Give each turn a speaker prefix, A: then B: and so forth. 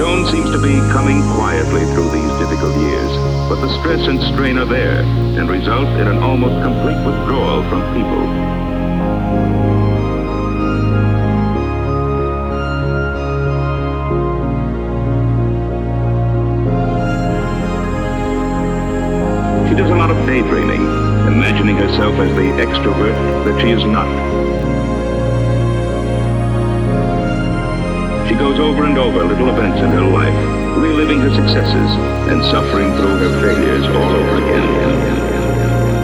A: Joan seems to be coming quietly through these difficult years, but the stress and strain are there and result in an almost complete withdrawal from people. She does a lot of daydreaming, imagining herself as the extrovert that she is not. She goes over and over little events in her life, reliving her successes and suffering through her failures all over again.